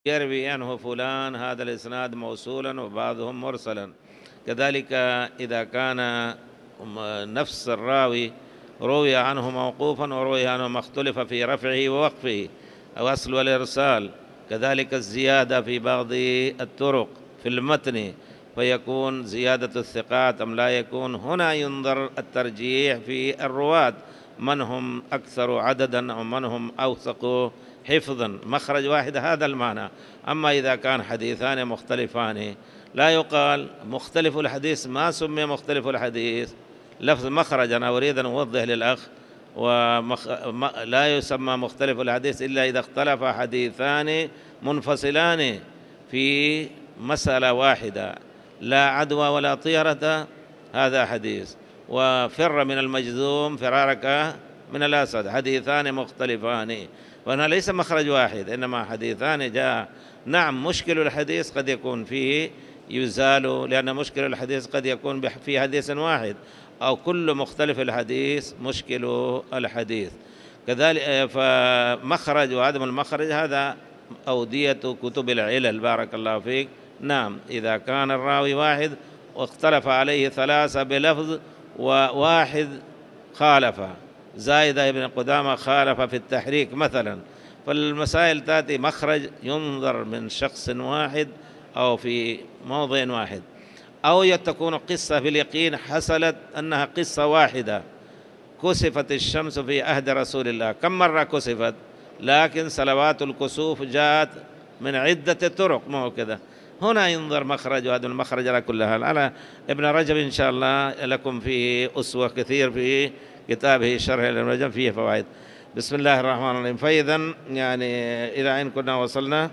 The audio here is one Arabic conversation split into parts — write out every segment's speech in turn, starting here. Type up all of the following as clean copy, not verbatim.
يروي عنه فلان هذا الإسناد موصولا وبعضهم مرسلا. كذلك إذا كان نفس الراوي روي عنه موقوفا وروي عنه ما اختلف في رفعه ووقفه أو أصل والإرسال، كذلك الزيادة في بعض الطرق في المتن فيكون زيادة الثقات أم لا يكون. هنا ينظر الترجيح في الرواة، من هم أكثر عددا أو من هم أوثق حفظا، مخرج واحد، هذا المعنى. أما إذا كان حديثان مختلفان لا يقال مختلف الحديث، ما سمي مختلف الحديث لفظ مخرج. أنا أريد أن أوضح للأخ، لا يسمى مختلف الحديث إلا إذا اختلف حديثان منفصلان في مسألة واحدة، لا عدوى ولا طيرة، هذا حديث. وفر من المجذوم فرارك من الأسد، حديثان مختلفان، وهنا ليس مخرج واحد إنما حديثان جاء. نعم مشكل الحديث قد يكون فيه يزال، لأن مشكل الحديث قد يكون في حديث واحد، أو كل مختلف الحديث مشكل الحديث. كذلك فمخرج وعدم المخرج هذا أودية كتب العلل، بارك الله فيك. نعم إذا كان الراوي واحد واختلف عليه ثلاثة بلفظ وواحد خالف، زايدة ابن قدامة خالف في التحريك مثلا، فالمسائل تأتي مخرج ينظر من شخص واحد أو في موضع واحد، أو تكون قصة في اليقين حصلت أنها قصة واحدة. كسفت الشمس في عهد رسول الله، كم مرة كسفت؟ لكن صلوات الكسوف جاءت من عدة طرق، ما هو كذا. هنا ينظر مخرج، وهذا المخرج على كل حال. على ابن رجب إن شاء الله لكم فيه أسوة كثير في كتابه شرح ابن رجب، فيه فوائد. بسم الله الرحمن الرحيم. فإذا يعني إلى أين كنا وصلنا؟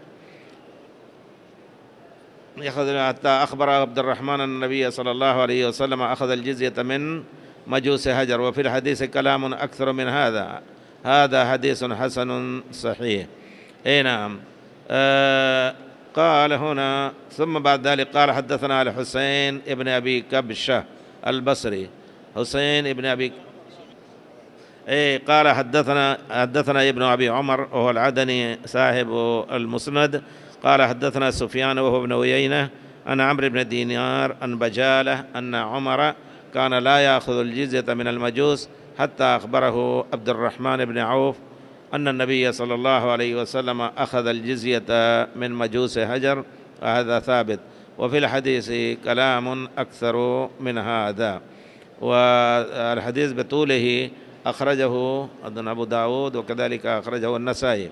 حتى أخبر عبد الرحمن النبي صلى الله عليه وسلم أخذ الجزية من مجوس هجر، وفي الحديث كلام أكثر من هذا، هذا حديث حسن صحيح. أي نعم. قال هنا ثم بعد ذلك قال حدثنا الحسين ابن أبي كبشة البصري، حسين ابن أبي قال حدثنا ابن أبي عمر وهو العدني صاحب المسند، قال حدثنا سفيان وهو ابن عيينة عن عمرو بن دينار عن بجالة أن عمر كان لا يأخذ الجزية من المجوس حتى أخبره عبد الرحمن بن عوف أن النبي صلى الله عليه وسلم أخذ الجزية من مجوس هجر، وهذا ثابت. وفي الحديث كلام أكثر من هذا، والحديث بطوله أخرجه أبو داود وكذلك أخرجه النسائي.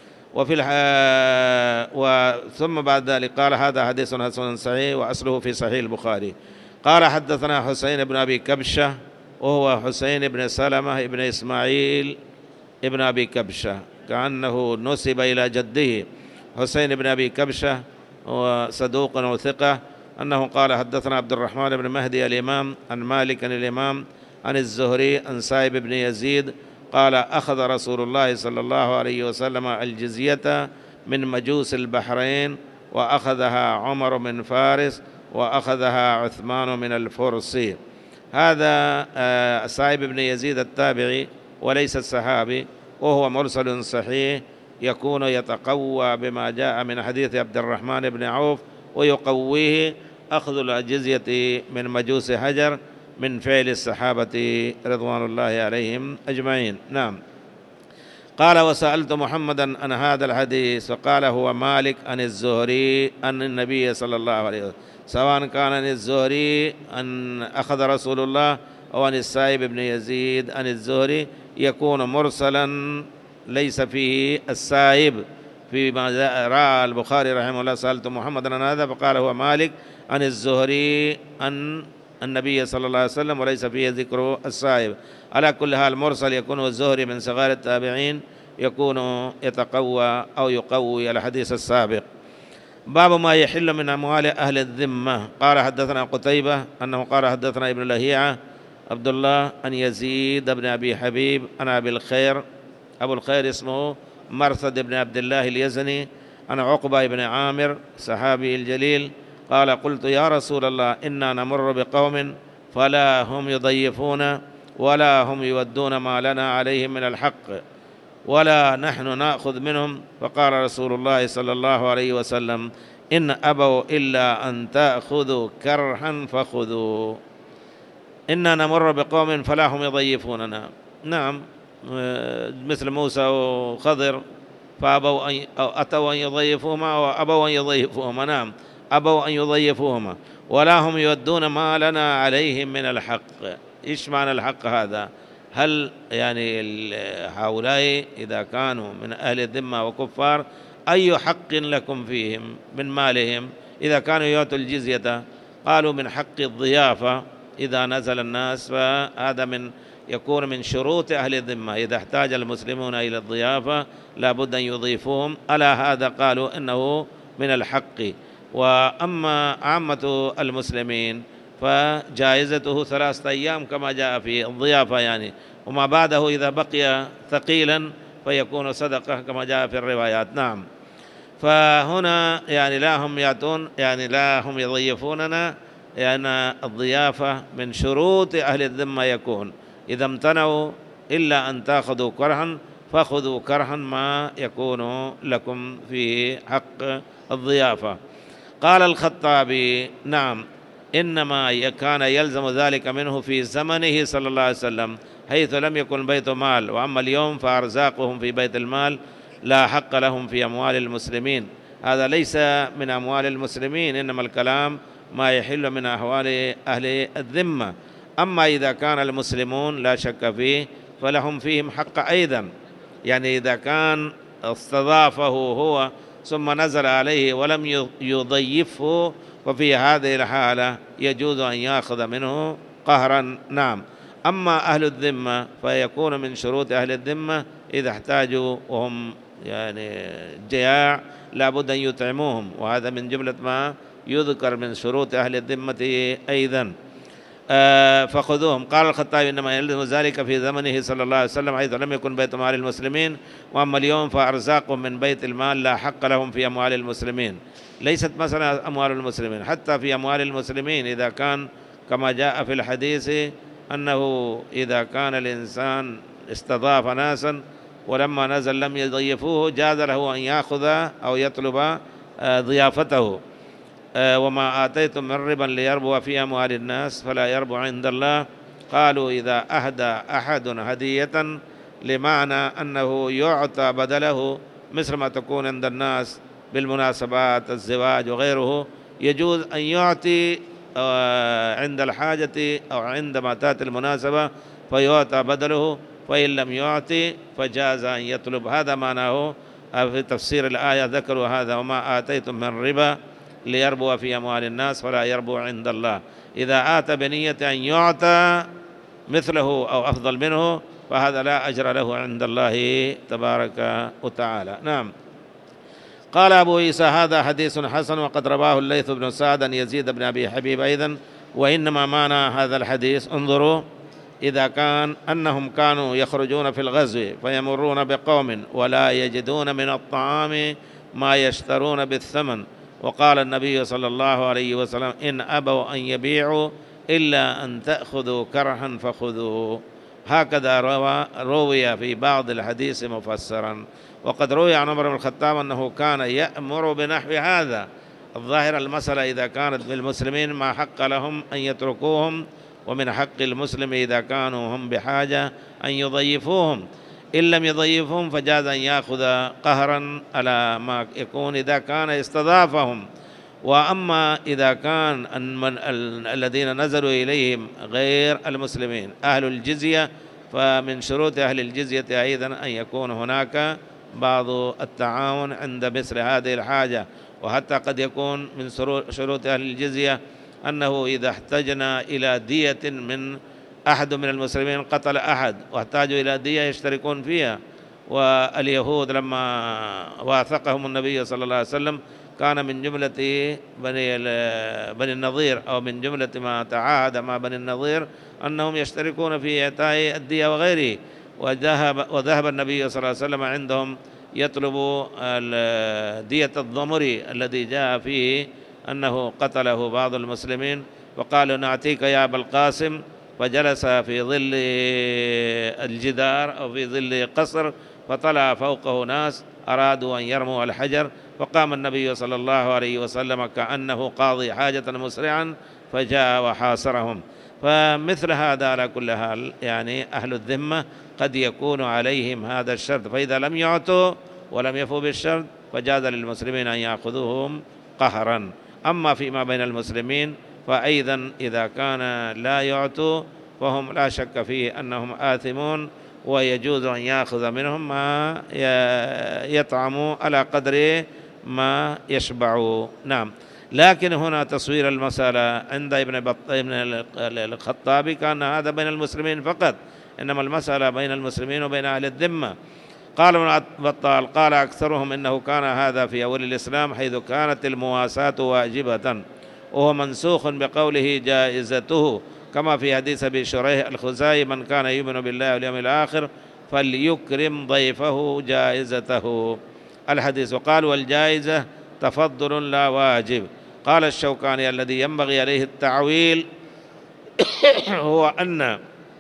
ثم بعد ذلك قال هذا حديث حسن صحيح وأصله في صحيح البخاري. قال حدثنا حسين بن أبي كبشة وهو حسين بن سلمة بن إسماعيل ابن أبي كبشة، كأنه نسب إلى جده حسين بن أبي كبشة، وصدوق وثقة، أنه قال حدثنا عبد الرحمن بن مهدي الإمام عن مالك الإمام عن الزهري عن سائب بن يزيد قال أخذ رسول الله صلى الله عليه وسلم الجزية من مجوس البحرين، وأخذها عمر من فارس، وأخذها عثمان من الفرس. هذا سائب بن يزيد التابعي وليس الصحابي، وهو مرسل صحيح، يكون يتقوى بما جاء من حديث عبد الرحمن بن عوف، ويقويه أخذ الجزية من مجوس هجر من فعل الصحابة رضوان الله عليهم أجمعين. نعم. قال وسألت محمدا عن هذا الحديث فقال هو مالك عن الزهري عن النبي صلى الله عليه وسلم، سواء كان عن الزهري أن أخذ رسول الله أو عن السائب بن يزيد عن الزهري، يكون مرسلا ليس فيه السائب. فيما رأى البخاري رحمه الله سألت محمدا عن هذا فقال هو مالك عن الزهري عن النبي صلى الله عليه وسلم، وليس فيه ذكر السائب. على كل حال مرسل يكون الزهري من صغار التابعين، يكون يتقوى أو يقوي الحديث السابق. باب ما يحل من أموال أهل الذمة. قال حدثنا قتيبة أنه قال حدثنا ابن لهيعة عبد الله أن يزيد بن أبي حبيب أنا أبي الخير، أبو الخير اسمه مرثد بن عبد الله اليزني، أنا عقبة بن عامر صحابي الجليل، قال قلت يا رسول الله إنا نمر بقوم فلا هم يضيفون ولا هم يودون ما لنا عليهم من الحق، ولا نحن نأخذ منهم. فقال رسول الله صلى الله عليه وسلم: إن أبوا إلا أن تأخذوا كرها فخذوا. إنا نمر بقوم فلا هم يضيفوننا. نعم، مثل موسى وخضر، فأبوا أو أتوا أن يضيفوهما وأبوا أن يضيفوهما. نعم، أبوا أن يضيفوهما، ولا هم يودون ما لنا عليهم من الحق. إيش معنى الحق هذا؟ هل يعني هؤلاء إذا كانوا من أهل الذمة وكفار أي حق لكم فيهم من مالهم إذا كانوا يؤتوا الجزية؟ قالوا: من حق الضيافة إذا نزل الناس، فهذا يكون من شروط أهل الذمة. إذا احتاج المسلمون إلى الضيافة لا بد أن يضيفوهم. ألا هذا قالوا إنه من الحق. وأما عامة المسلمين فجائزته 3 أيام كما جاء في الضيافة يعني، وما بعده إذا بقي ثقيلا فيكون صدقة كما جاء في الروايات. نعم، فهنا يعني لا هم يأتون، يعني لا هم يضيفوننا، لأن الضيافة من شروط أهل الذمة يكون إذا امتنعوا إلا أن تأخذوا كرها فخذوا كرها ما يكون لكم في حق الضيافة. قال الخطابي: نعم، إنما كان يلزم ذلك منه في زمنه صلى الله عليه وسلم، حيث لم يكن بيت مال، وأما اليوم فأرزاقهم في بيت المال لا حق لهم في أموال المسلمين. هذا ليس من أموال المسلمين، إنما الكلام ما يحل من أحوال أهل الذمة. أما إذا كان المسلمون لا شك فيه فلهم فيهم حق أيضا. يعني إذا كان استضافه هو ثم نزل عليه ولم يضيفه، وفي هذه الحالة يجوز أن يأخذ منه قهرا. نعم. أما أهل الذمة فيكون من شروط أهل الذمة إذا احتاجوا وهم يعني جياع لا بد أن يطعموهم، وهذا من جملة ما يذكر من شروط أهل الذمة أيضا. فخذوهم. قال الخطابي: إنما يلزم ذلك في زمنه صلى الله عليه وسلم، حيث لم يكن بيت مال المسلمين، وأما اليوم فأرزاقهم من بيت المال لا حق لهم في أموال المسلمين. ليست مثلا أموال المسلمين، حتى في أموال المسلمين إذا كان كما جاء في الحديث أنه إذا كان الإنسان استضاف ناسا ولما نزل لم يضيفوه جاز له أن يأخذ أو يطلب ضيافته. وما آتيتم من ربا ليربو في أموال الناس فلا يربو عند الله. قالوا: إذا أهدى أحد هدية، لمعنى أنه يعطى بدله، مثل ما تكون عند الناس بالمناسبات الزواج وغيره، يجوز أن يعطي عند الحاجة أو عندما تأتي المناسبة فيعطى بدله، فإن لم يعطي فجاز أن يطلب. هذا معناه في تفسير الآية ذكروا هذا: وما آتيتم من ربا ليربو في أموال الناس فلا يربو عند الله. إذا آتى بنية أن يعطى مثله أو أفضل منه فهذا لا أجر له عند الله تبارك وتعالى. نعم. قال أبو عيسى: هذا حديث حسن، وقد رواه الليث بن سعد عن يزيد بن أبي حبيب أيضا. وإنما معنى هذا الحديث، انظروا، إذا كان أنهم كانوا يخرجون في الغزو فيمرون بقوم ولا يجدون من الطعام ما يشترون بالثمن، وقال النبي صلى الله عليه وسلم: إن أبوا أن يبيعوا إلا أن تأخذوا كرها فخذوه. هكذا روي في بعض الحديث مفسرا. وقد روي عن عمر بن الخطاب أنه كان يأمر بنحو هذا. الظاهر المسألة إذا كانت بالمسلمين ما حق لهم أن يتركوهم، ومن حق المسلم إذا كانوا هم بحاجة أن يضيفوهم. إن لم يضيفهم فجاز أن يأخذ قهرا على ما يكون إذا كان استضافهم. وأما إذا كان الذين نزلوا إليهم غير المسلمين أهل الجزية، فمن شروط أهل الجزية أيضا أن يكون هناك بعض التعاون عند مثل هذه الحاجة. وحتى قد يكون من شروط أهل الجزية أنه إذا احتجنا إلى دية من أحد من المسلمين قتل أحد واحتاجوا إلى دية يشتركون فيها. واليهود لما واثقهم النبي صلى الله عليه وسلم كان من جملة بني النضير، أو من جملة ما تعاهد مع بني النضير أنهم يشتركون في إعطاء الدية وغيره. وذهب النبي صلى الله عليه وسلم عندهم يطلب دية الضمري الذي جاء فيه أنه قتله بعض المسلمين، وقالوا: نعطيك يا أبا القاسم. فجلس في ظل الجدار أو في ظل قصر فطلع فوقه ناس أرادوا أن يرموا الحجر، فقام النبي صلى الله عليه وسلم كأنه قاضي حاجة مسرعا فجاء وحاصرهم. فمثل هذا على كل حال يعني أهل الذمة قد يكون عليهم هذا الشرط، فإذا لم يعطوا ولم يفوا بالشرط فجاز للمسلمين أن يأخذوهم قهرا. أما فيما بين المسلمين فأيضا إذا كان لا يعطوا فهم لا شك فيه أنهم آثمون، ويجوز أن يأخذ منهم ما يطعموا على قدر ما يشبعوا. نعم. لكن هنا تصوير المسألة عند ابن الخطابي كان هذا بين المسلمين فقط، إنما المسألة بين المسلمين وبين أهل الذمة. قال ابن بطال قال أكثرهم إنه كان هذا في أول الإسلام حيث كانت المواساة واجبة، وهو منسوخ بقوله جائزته، كما في حديث أبي شريح الخزاعي من كان يؤمن بالله واليوم الآخر فليكرم ضيفه جائزته الحديث. وقال والجائزة تفضل لا واجب. قال الشوكاني الذي ينبغي عليه التعويل هو أن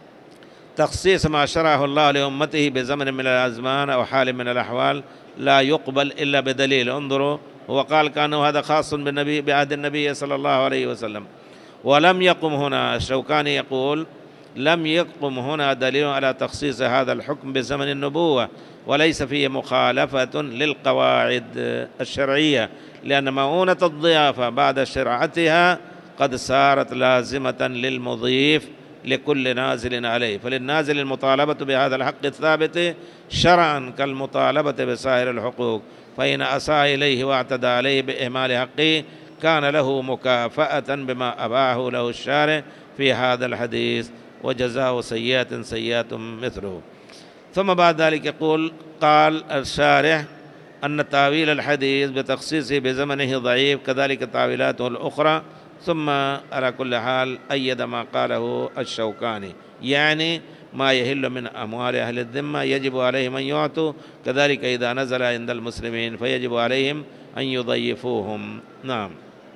تخصيص ما شرعه الله لأمته بزمن من الأزمان أو حال من الأحوال لا يقبل إلا بدليل. انظروا، هو قال كأنه هذا خاص بالنبي بعهد النبي صلى الله عليه وسلم، ولم يقم هنا. الشوكاني يقول لم يقم هنا دليل على تخصيص هذا الحكم بزمن النبوة، وليس فيه مخالفة للقواعد الشرعية، لأن مؤونة الضيافة بعد شرعتها قد صارت لازمة للمضيف لكل نازل عليه، فللنازل المطالبة بهذا الحق الثابت شرعا كالمطالبة بسائر الحقوق، فإن أساء إليه واعتدى عليه بإهمال حقه كان له مكافأة بما أباحه له الشارع في هذا الحديث، وجزاء سيئة سيئة مثله. ثم بعد ذلك يقول قال الشارح أن تأويل الحديث بتخصيصه بزمنه ضعيف، كذلك تأويلاته الأخرى. ثم على كل حال أيد ما قاله الشوكاني، يعني ما يهل من أموال أهل الذمة يجب عليهم أن يعطوا، كذلك إذا نزل عند المسلمين فيجب عليهم أن يضيفوهم. نعم.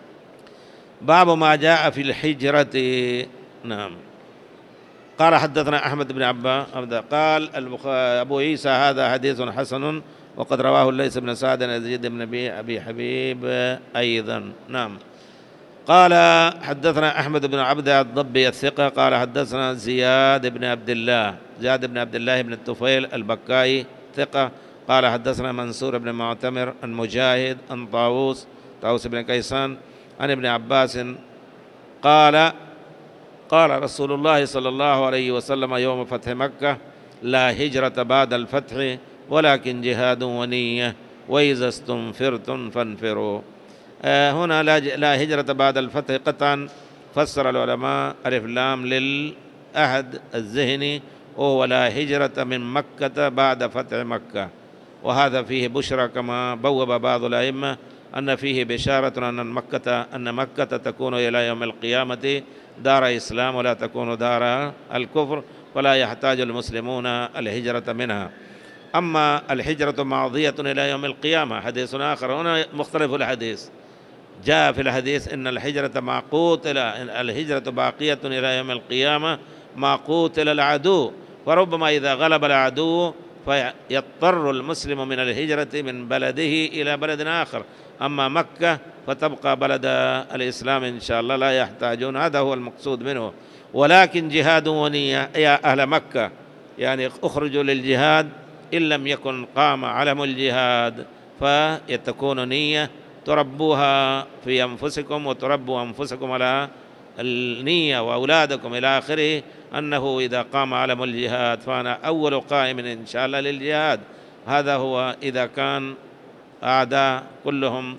باب ما جاء في الحجرة. نعم. قال حدثنا أحمد بن عباس قال أبو عيسى هذا حديث حسن، وقد رواه الليث بن سعد عن يزيد بن أبي حبيب أيضا. نعم. قال حدثنا أحمد بن عبد الضبي الثقة قال حدثنا زياد بن عبد الله بن الطفيل البكائي ثقة قال حدثنا منصور بن معتمر عن مجاهد عن طاووس بن كيسان عن ابن عباس قال قال رسول الله صلى الله عليه وسلم يوم فتح مكة لا هجرة بعد الفتح ولكن جهاد ونية، وإذا استنفرتم فانفروا. هنا لا هجرة بعد الفتح قطعا فسر العلماء ألف لام للعهد الذهني، وهو لا هجرة من مكة بعد فتح مكة، وهذا فيه بشرى كما بوب بعض الأئمة أن فيه بشارة أن مكة تكون إلى يوم القيامة دار إسلام ولا تكون دار الكفر، فلا يحتاج المسلمون الهجرة منها. أما الهجرة ماضية إلى يوم القيامة حديث آخر، هنا مختلف الحديث. جاء في الحديث إن الهجرة باقية إلى يوم القيامة ما قوتل العدو، فربما إذا غلب العدو فيضطر المسلم من الهجرة من بلده إلى بلد آخر، أما مكة فتبقى بلد الإسلام إن شاء الله لا يحتاجون، هذا هو المقصود منه. ولكن جهاد ونية يا أهل مكة، يعني اخرجوا للجهاد إن لم يكن قام علم الجهاد، فيتكون نية تربوها في أنفسكم وتربوا أنفسكم على النية وأولادكم إلى آخره، أنه إذا قام علم الجهاد فأنا أول قائم إن شاء الله للجهاد. هذا هو إذا كان أعداء كلهم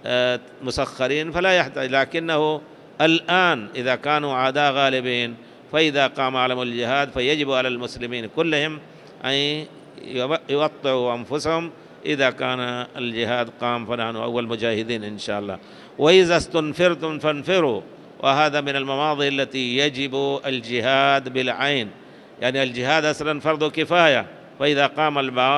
مسخرين فلا يحتاج، لكنه الآن إذا كانوا أعداء غالبين فإذا قام علم الجهاد فيجب على المسلمين كلهم أن يوطئوا أنفسهم إذا كان الجهاد قام، فنحن أول مجاهدين إن شاء الله. وإذا استنفرتم فانفروا، وهذا من المواضع التي يجب الجهاد بالعين، يعني الجهاد أصلا فرض كفاية، فإذا قام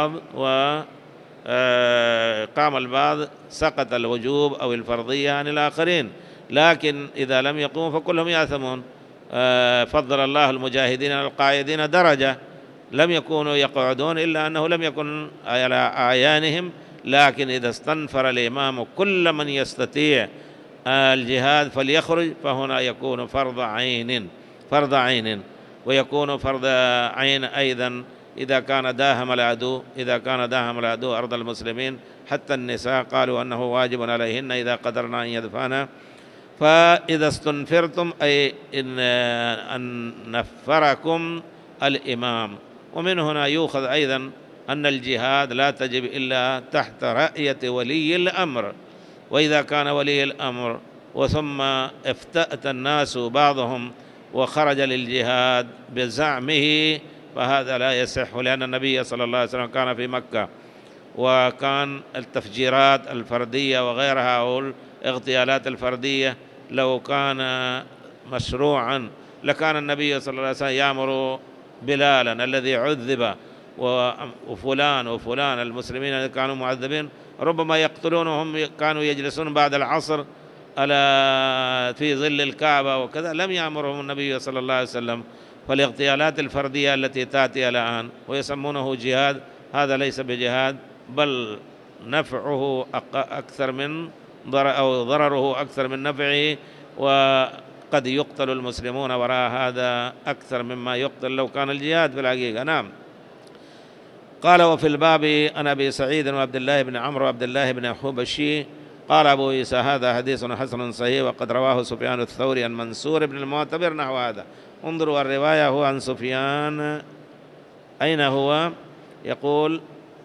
البعض سقط الوجوب أو الفرضية عن الآخرين، لكن إذا لم يقوموا فكلهم يأثمون. فضل الله المجاهدين على القاعدين درجة، لم يكونوا يقعدون، إلا أنه لم يكن على أعيانهم، لكن إذا استنفر الإمام كل من يستطيع الجهاد فليخرج، فهنا يكون فرض عين، ويكون فرض عين أيضا إذا كان داهم العدو أرض المسلمين. حتى النساء قالوا أنه واجب عليهن إذا قدرنا أن يدفعن. فإذا استنفرتم أي أن نفركم الإمام. ومن هنا يؤخذ أيضا أن الجهاد لا تجب إلا تحت رأية ولي الأمر. وإذا كان ولي الأمر وثم افتأت الناس بعضهم وخرج للجهاد بزعمه فهذا لا يصح، لأن النبي صلى الله عليه وسلم كان في مكة، وكان التفجيرات الفردية وغيرها أو الاغتيالات الفردية لو كان مشروعا لكان النبي صلى الله عليه وسلم يأمر بلالا الذي عذب وفلان المسلمين الذين كانوا معذبين ربما يقتلونهم، كانوا يجلسون بعد العصر في ظل الكعبة وكذا، لم يأمرهم النبي صلى الله عليه وسلم. فالاغتيالات الفردية التي تأتي الآن ويسمونه جهاد، هذا ليس بجهاد، بل نفعه أكثر من أو ضرره أكثر من نفعه، وقد يقتل المسلمون وراء هذا أكثر مما يقتل لو كان الجهاد في الحقيقة. نعم. قال: وفي الباب عن أبي سعيد وعبد الله بن عمرو وعبد الله بن حبشي قال أبو عيسى هذا حديث حسن صحيح، وقد رواه سفيان الثوري عن منصور بن المعتمر نحو هذا. انظروا الرواية، هو عن سفيان، أين هو؟ يقول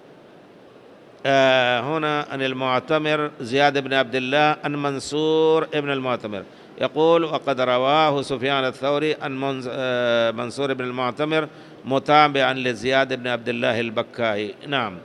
هنا عن المعتمر زياد بن عبد الله عن منصور بن المعتمر، يقول: وقد رواه سفيان الثوري عن منصور بن المعتمر متابعا لزياد بن عبد الله البكائي. نعم.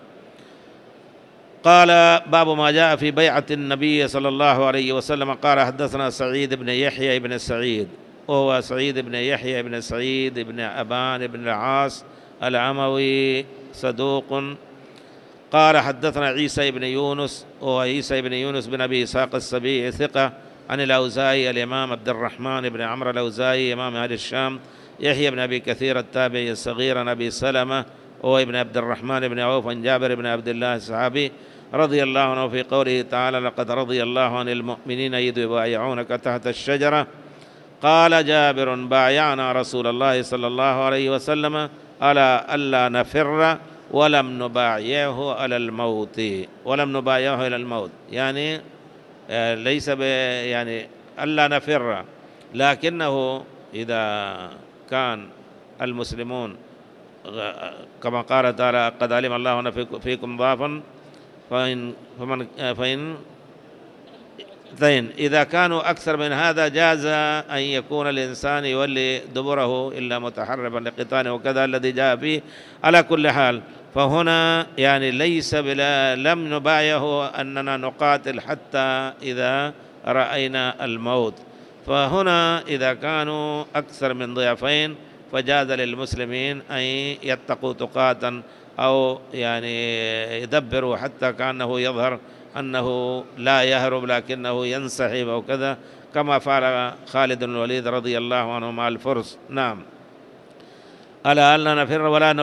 قال: باب ما جاء في بيعة النبي صلى الله عليه وسلم. قال: حدثنا سعيد بن يحيى بن سعيد، وهو سعيد بن يحيى بن سعيد بن أبان بن العاص العموي صدوق. قال: حدثنا عيسى بن يونس، وهو عيسى بن يونس بن أبي إسحاق السبيعي ثقة، عن الأوزاعي الإمام عبد الرحمن بن عمرو الأوزاعي إمام أهل الشام. يحيى بن أبي كثير التابعي الصغير عن أبي سلمة وهو ابن عبد الرحمن بن عوف عن جابر بن عبد الله الصحابي رضي الله عنه في قوله تعالى: لقد رضي الله عن المؤمنين إذ يبايعونك تحت الشجرة. قال جابر: بايعنا رسول الله صلى الله عليه وسلم على ألا نفر ولم نبايعه على الموت، يعني ليس يعني ألا نفر، لكنه إذا كان المسلمون كما قال تعالى: قد علم الله أن فيكم ضعفا فإن إذا كانوا أكثر من هذا جاز أن يكون الإنسان يولي دبره إلا متحربا لقتال وكذا الذي جاء فيه. على كل حال فهنا يعني ليس لم نبايعه أننا نقاتل حتى إذا رأينا الموت. فهنا إذا كانوا أكثر من ضعفين فجاز للمسلمين أن يتقوا تقاتا أو يعني يدبروا حتى كأنه يظهر أنه لا يهرب لكنه ينسحب أو كذا، كما فعل خالد بن الوليد رضي الله عنه مع الفرس. نعم. ألا ألا نفر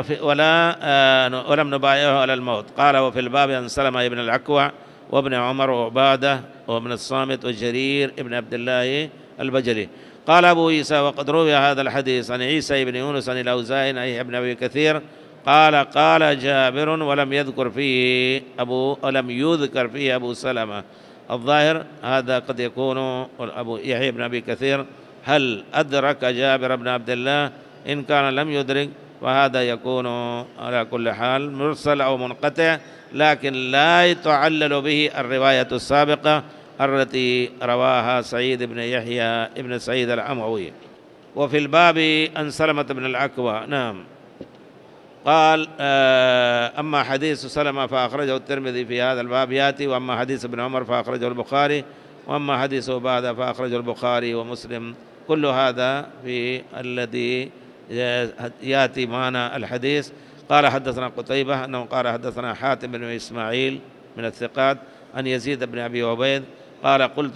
ولم نبايعه على الموت. قال: وفي الباب عن سلمة بن الأكوع وابن عمر وعبادة وابن الصامت وجرير ابن عبد الله البجلي. قال أبو عيسى: وقد روي هذا الحديث عن عيسى بن يونس عن الأوزاعي عن ابن أبي كثير قال جابر: ولم يذكر فيه أبو سلمة. الظاهر هذا قد يكون أبو يحيى بن أبي كثير هل أدرك جابر بن عبد الله؟ إن كان لم يدرك فهذا يكون على كل حال مرسل أو منقطع، لكن لا يتعلل به الرواية السابقة التي رواها سعيد بن يحيى بن سعيد العموي. وفي الباب عن سلمة بن الأكوع. نعم. قال: أما حديث سلمة فأخرجه الترمذي في هذا الباب يأتي، وأما حديث ابن عمر فأخرجه البخاري، وأما حديث عبادة فأخرجه البخاري ومسلم. كل هذا في الذي يأتي معنا الحديث. قال: حدثنا قتيبة أنه قال: حدثنا حاتم بن إسماعيل من الثقات عن يزيد بن أبي عبيد قال: قلت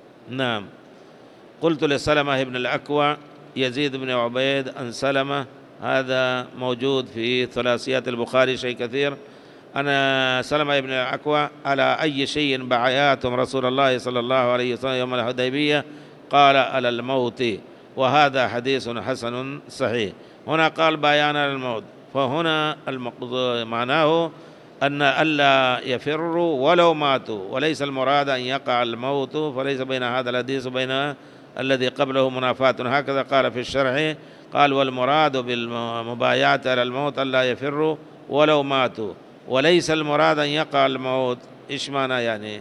لسلمة بن الأكوع: يزيد بن عبيد عن سلمة هذا موجود في ثلاثيات البخاري شيء كثير. أنا سلمة بن الأكوع على أي شيء بايعتم رسول الله صلى الله عليه وسلم يوم الحديبية؟ قال على الموت، وهذا حديث حسن صحيح. هنا قال بايعنا على الموت، فهنا معناه أن ألا يفروا ولو ماتوا، وليس المراد أن يقع الموت، فليس بين هذا الحديث وبين الذي قبله منافاة. هكذا قال في الشرح، قال والمراد بالمبايعة على الموت ألا يفروا ولو ماتوا، وليس المراد أن يقع الموت. إيش معنى يعني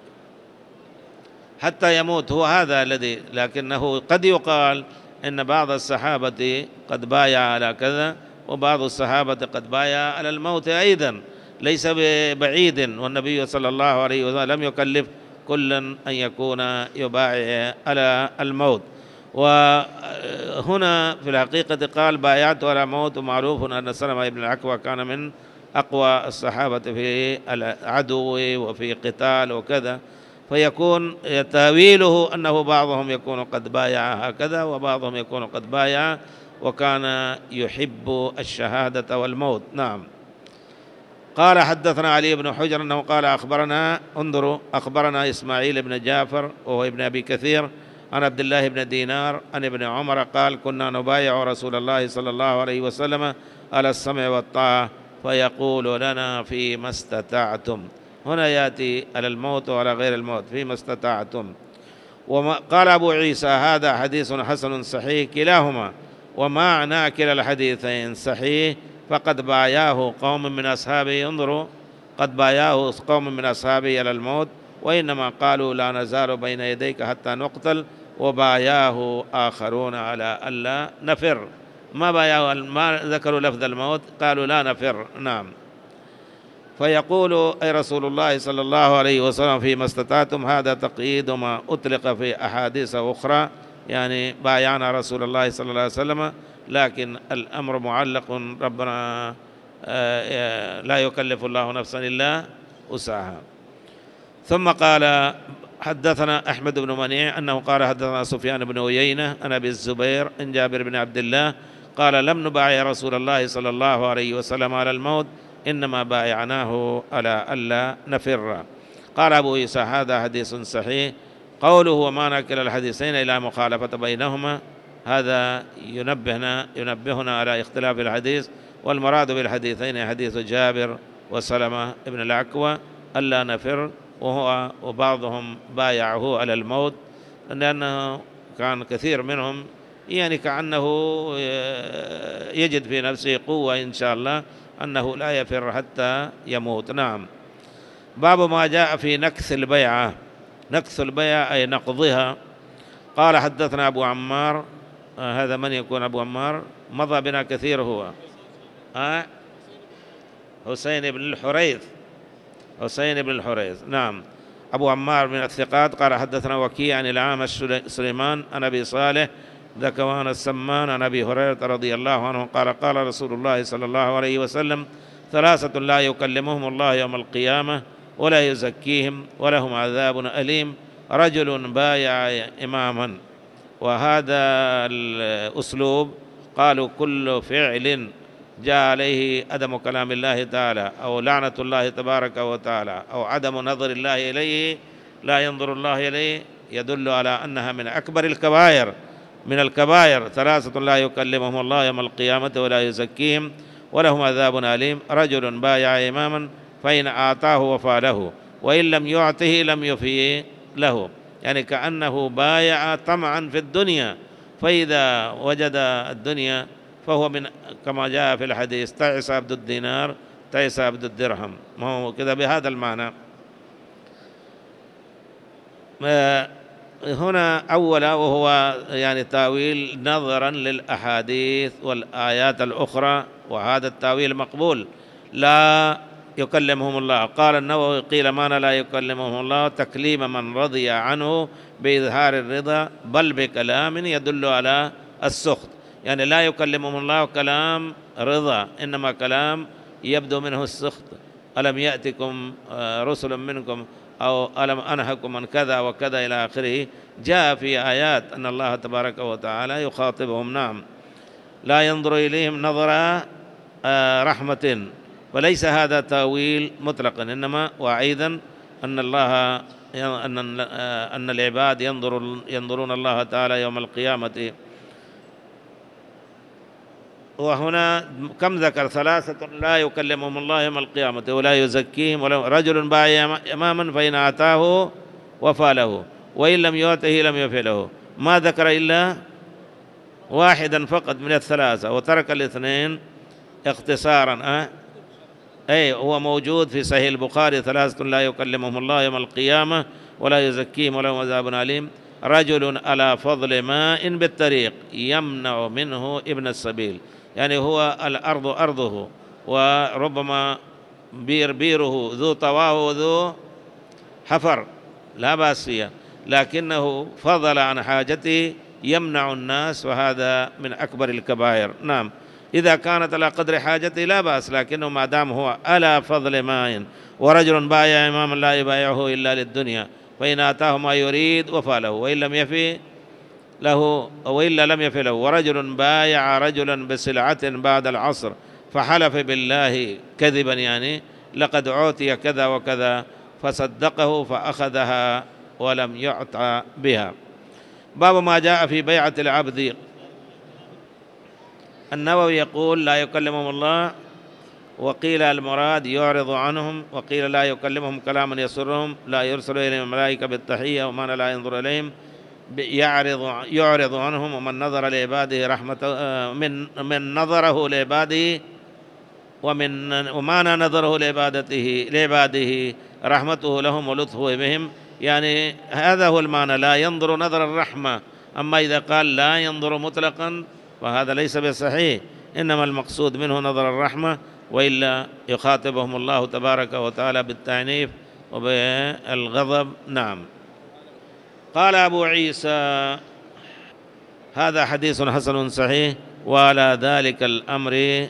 حتى يموت؟ هو هذا الذي، لكنه قد يقال إن بعض الصحابة قد بايع على كذا، وبعض الصحابة قد بايع على الموت أيضا، ليس ببعيد. والنبي صلى الله عليه وسلم لم يكلف كلا أن يكون يبايع على الموت. وهنا في الحقيقة قال بايعت على موت، ومعروف أن سلمة بن الأكوع كان من أقوى الصحابة في العدو وفي قتال وكذا، فيكون تاويله أنه بعضهم يكون قد بايع هكذا، وبعضهم يكون قد بايع وكان يحب الشهادة والموت. نعم. قال حدثنا علي بن حجر أنه قال أخبرنا، انظروا، أخبرنا إسماعيل بن جعفر وهو ابن أبي كثير عن عبد الله بن دينار عن ابن عمر قال كنا نبايع رسول الله صلى الله عليه وسلم على السمع والطاعة فيقول لنا فيما استطعتم. هنا يأتي على الموت وعلى غير الموت، فيما استطعتم. وقال أبو عيسى هذا حديث حسن صحيح كلاهما، ومعنى كلا الحديثين صحيح، فقد باياه قوم من أصحابه، انظروا، قد باياه قوم من أصحابه على الموت، وإنما قالوا لا نزال بين يديك حتى نقتل، وباياه آخرون على ألا نفر. ما باياه، ما ذكروا لفظ الموت، قالوا لا نفر. نعم. فيقول أي رسول الله صلى الله عليه وسلم فيما استطعتم، هذا تقييد ما أطلق في أحاديث أخرى، يعني بايعنا رسول الله صلى الله عليه وسلم، لكن الأمر معلق، ربنا لا يكلف الله نفسا إلا وسعها. ثم قال حدثنا أحمد بن منيع أنه قال حدثنا سفيان بن عيينة عن أبي الزبير عن جابر بن عبد الله قال لم نبايع رسول الله صلى الله عليه وسلم على الموت، إنما بايعناه على ألا نفر. قال أبو عيسى هذا حديث صحيح. قوله وما كلا الحديثين إلى مخالفة بينهما، هذا ينبهنا على اختلاف الحديث، والمراد بالحديثين حديث جابر وسلمة ابن الأكوع ألا نفر، وبعضهم بايعه على الموت، لأنه كان كثير منهم يعني كأنه يجد في نفسه قوة إن شاء الله أنه لا يفر حتى يموت. نعم. باب ما جاء في نكث البيعة. نكث البيعة أي نقضها. قال حدثنا أبو عمار، هذا من يكون أبو عمار؟ مضى بنا كثير، هو حسين بن الحريث. حسين بن الحريث. نعم. أبو عمار من الثقات. قال حدثنا وكيع عن الأعمش سليمان عن أبي صالح ذكوان السمان عن أبي هريرة رضي الله عنه قال قال رسول الله صلى الله عليه وسلم ثلاثة لا يكلمهم الله يوم القيامة ولا يزكيهم ولهم عذاب أليم: رجل بايع إماما. وهذا الأسلوب قالوا كل فعل جاء عليه عدم كلام الله تعالى أو لعنة الله تبارك وتعالى أو عدم نظر الله إليه، لا ينظر الله إليه، يدل على أنها من أكبر الكبائر. من الكبائر ثلاثة لا يكلمهم الله يوم القيامة ولا يزكيهم ولهم عذاب أليم: رجل بايع إماما فإن أعطاه وفى له، وإن لم يعطه لم يفي له، يعني كأنه بايع طمعا في الدنيا، فإذا وجد الدنيا فهو من كما جاء في الحديث تعس عبد الدينار تعس عبد الدرهم، ما هو كذا بهذا المعنى. هنا أولا وهو يعني تاويل نظرا للأحاديث والآيات الأخرى، وهذا التاويل مقبول. لا يكلمهم الله. قال النووي قيل معنى لا يكلمهم الله تكليم من رضي عنه بإظهار الرضا بل بكلام يدل على السخط، يعني لا يكلمهم الله كلام رضا، إنما كلام يبدو منه السخط: ألم يأتكم رسل منكم أو ألم أنهكم من كذا وكذا إلى آخره. جاء في آيات أن الله تبارك وتعالى يخاطبهم. نعم. لا ينظر إليهم نظر رحمة، وليس هذا تأويل مطلقا، إنما وأيضا أن الله أن العباد ينظرون الله تعالى يوم القيامة. وهنا كم ذكر؟ ثلاثة لا يكلمهم الله يوم القيامة ولا يزكيهم، رجل باع إماما فإن آتاه وفى له وإن لم يؤته لم يفي له. ما ذكر إلا واحدا فقط من الثلاثة وترك الاثنين اختصارا. أي هو موجود في صحيح البخاري: ثلاثة لا يكلمهم الله يوم القيامة ولا يزكيهم ولهم عذاب أليم: رجل على فضل ماء بالطريق يمنع منه ابن السبيل، يعني هو الأرض أرضه وربما بيره ذو طواه وذو حفر لا بأس فيها، لكنه فضل عن حاجته يمنع الناس، وهذا من أكبر الكبائر. نعم، إذا كانت على قدر حاجته لا بأس، لكنه ما دام هو على فضل ماء. ورجل بايع إماما لا يبايعه إلا للدنيا فإن آتاه ما يريد وفى له وإن لم يفي له وإلا لم يفي له. ورجل بايع رجلا بسلعة بعد العصر فحلف بالله كذبا، يعني لقد أعطي كذا وكذا، فصدقه فأخذها ولم يعطى بها. باب ما جاء في بيعة العبد. النووي يقول: لا يكلمهم الله، وقيل المراد يعرض عنهم، وقيل لا يكلمهم كلاما يسرهم، لا يرسل إليهم الملائكة بالتحية، ومن لا ينظر إليهم يعرض عنهم، ومن نظر لعباده رحمة من نظره لعباده وما نظره لعباده رحمته لهم ولطفه بهم، يعني هذا هو المعنى، لا ينظر نظر الرحمة. أما إذا قال لا ينظر مطلقا فهذا ليس بصحيح، إنما المقصود منه نظر الرحمة، وإلا يخاطبهم الله تبارك وتعالى بالتعنيف وبالغضب. نعم. قال أبو عيسى: هذا حديث حسن صحيح، وعلى ذلك الأمر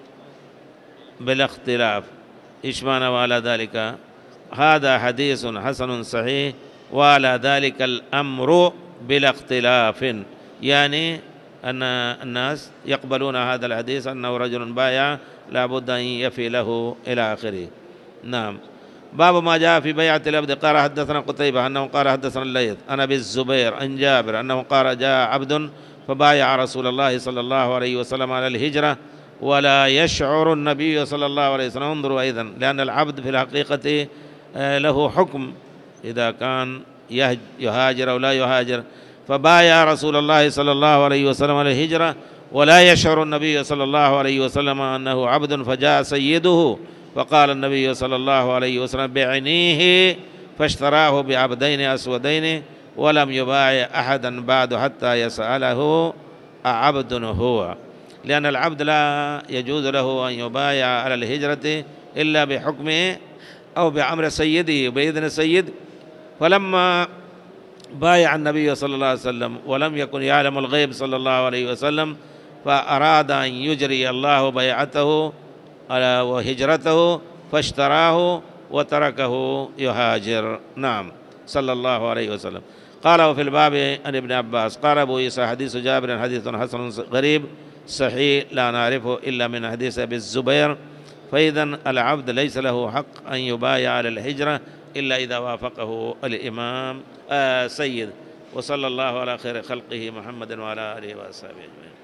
بلا اختلاف. إيش معنى وعلى ذلك؟ هذا حديث حسن صحيح وعلى ذلك الأمر بلا اختلاف، يعني أن الناس يقبلون هذا الحديث أنه رجل بايع لا بد أن يفي له إلى آخره. نعم. باب ما جاء في بيعة العبد. قال حدثنا قتيبة أنه قال حدثنا الليث عن أبي الزبير عن جابر أنه قال: جاء عبد فبايع رسول الله صلى الله عليه وسلم على الهجرة ولا يشعر النبي صلى الله عليه وسلم. انظروا أيضا، لأن العبد في الحقيقة له حكم إذا كان يهاجر أو لا يهاجر. فبايع رسول الله صلى الله عليه وسلم على الهجرة ولا يشعر النبي صلى الله عليه وسلم أنه عبد، فجاء سيده فقال النبي صلى الله عليه وسلم: بعنيه، فاشتراه بعبدين أسودين ولم يبايع أحدا بعد حتى يسأله أعبد هو، لأن العبد لا يجوز له أن يبايع على الهجرة إلا بحكمه أو بأمر سيده وبإذن السيد. فلما بايع النبي صلى الله عليه وسلم ولم يكن يعلم الغيب صلى الله عليه وسلم، فأراد أن يجري الله بيعته وهجرته فاشتراه وتركه يهاجر. نعم، صلى الله عليه وسلم. قال: وفي الباب عن ابن عباس. قال أبو عيسى: حديث جابر حديث حسن غريب صحيح لا نعرفه إلا من حديث أبي الزبير. فإذا العبد ليس له حق أن يبايع على الهجرة إلا إذا وافقه الإمام سيد. وصلى الله على خير خلقه محمد وعلى آله وصحبه أجمعين.